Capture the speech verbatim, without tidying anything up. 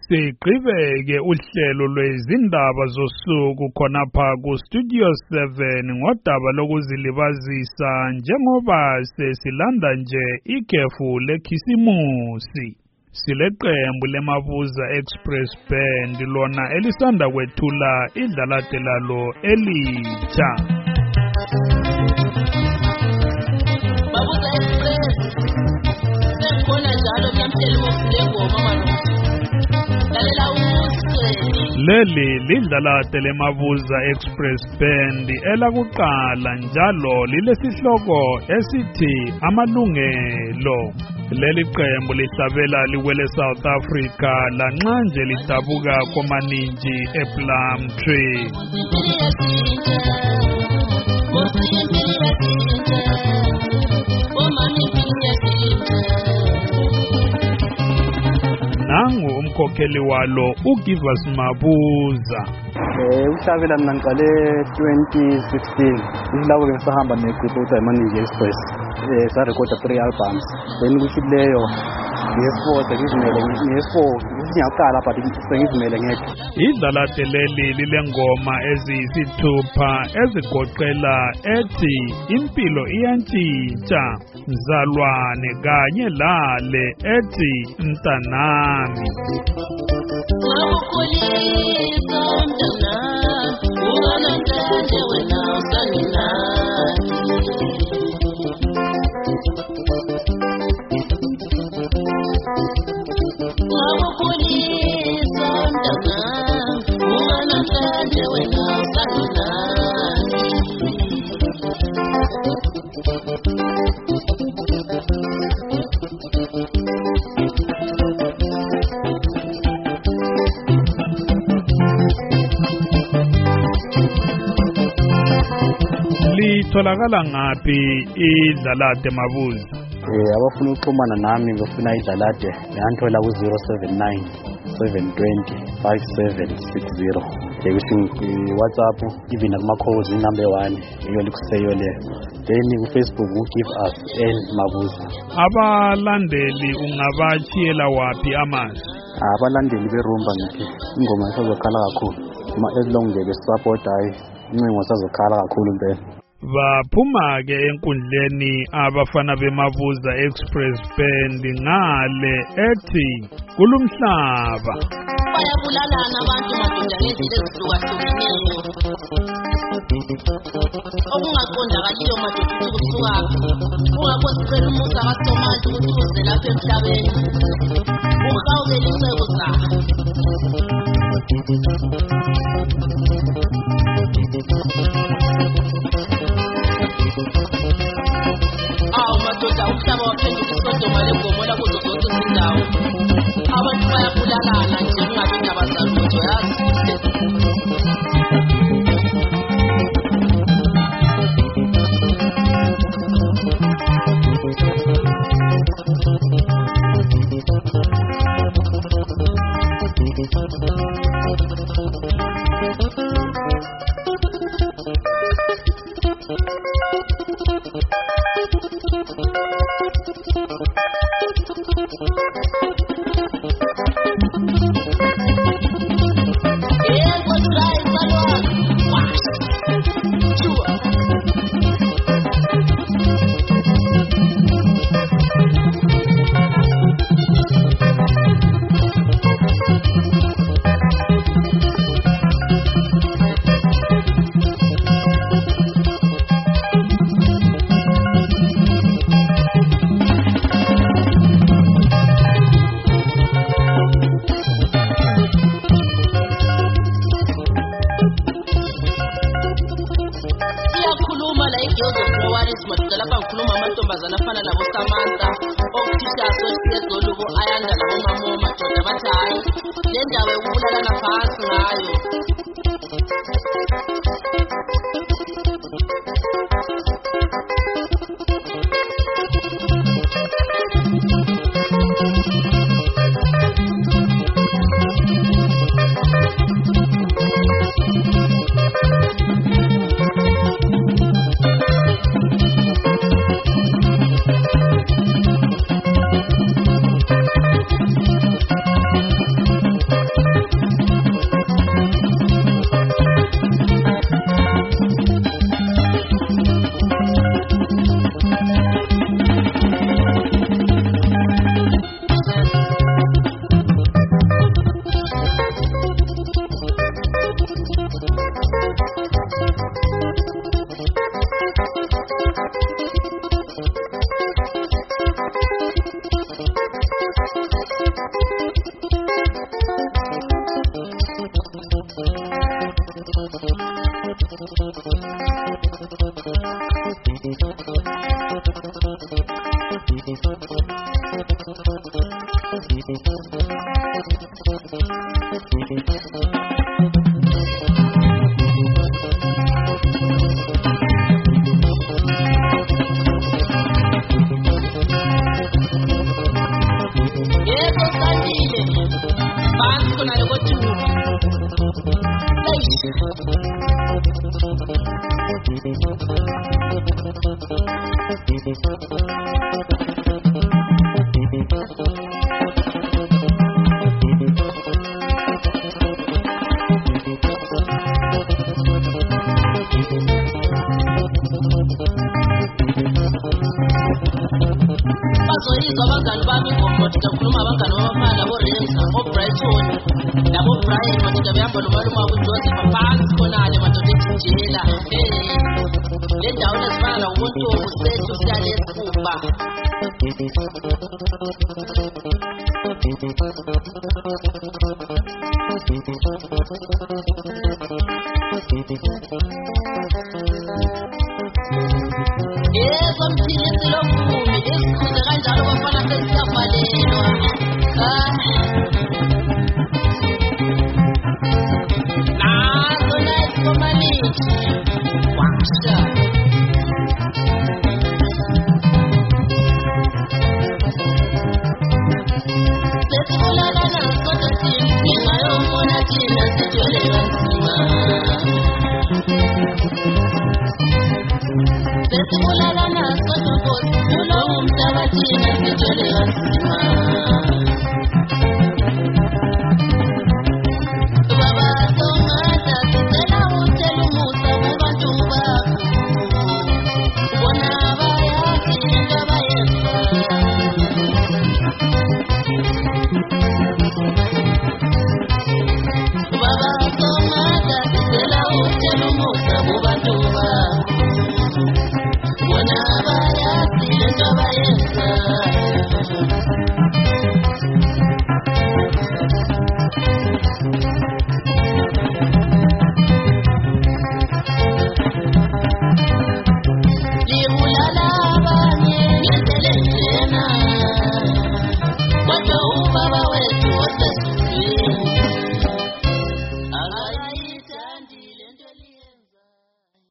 Sigqibeke uhlelo lwezindaba zosuku khonapha ku Studio seven ngodaba lokuzilibazisa njengoba sesilanda nje ikhefu lekhisimusi. Sileqembu leMabuza Express Band lona elisanda kwethula idlalade lalo elitsha. Mabuza Express sekhona njalo kuyamphela ngoma manje. Leli lidlalade leMabuza Express Band elakuqala njalo lilesihloko esithi amalungelo. Leli qembu lihlabela liwele South Africa lanxa nje lidabuka komaninji ePlum Tree. Nangu umkhokheli walo uGivas Mabuza. Eh uhlabela mina ngiqale twenty sixteen. Ilapho ke sahamba negroup ukuthi ayimanage Express. Eh sa record three albums. Then kuthi leyo yes4 sekuzimele yes4 ngiyaqala but sengizimele ngedwa. Idlalade leli lilengoma eziyisithupha ezigoqela ethi impilo iyantshintsha, mzalwane kanye lale ethi mntanami. Litholakala ngaphi idlalade Mabuza? Eh abafuna ukuxhumana nami ngofuna idlalade ngiyanthola ku zero seven nine seven two zero five seven six zero. Ngikusho WhatsApp even kuma calls number one iyo likuseyo le. Then ku Facebook ugive us N Mabuza. Abalandeli ungabachiyela wapi amazi? Abalandeli berumba ngithi ingoma isazokhala kakhulu. Uma ezilongeke support hayi incingo sazokhala kakhulu impela. Baphuma ke enkundleni abafana beMabuza Express Band ngale ethi kulumhlaba. Bayabulalana abantu madoda ngezile ezihlukahlukene. Okungaqondakaliyo madoda ukusuka. Ungakho sicela umusa kaSomali ukuthi uze lapha emhlabeni. Uhawukele iseko zakhe. Awu madoda umhlaba waphenduka isodoma lengomola kuzo zonke izindawo. Abantu bayabulalana nje kungabi indaba zalutho yazi. bazoyizwa abangani bami ngomoti kakhuluma abangani bamafana borenza obrighton labo brian madoda behamba nomalume wabo ujoseph phansi khonale madoda ejijela le ndawo ezifana nakumontobo sethu siyale esifumba yebo mthini silokumi esikhuze kanjalo bafana sesiyavalelwa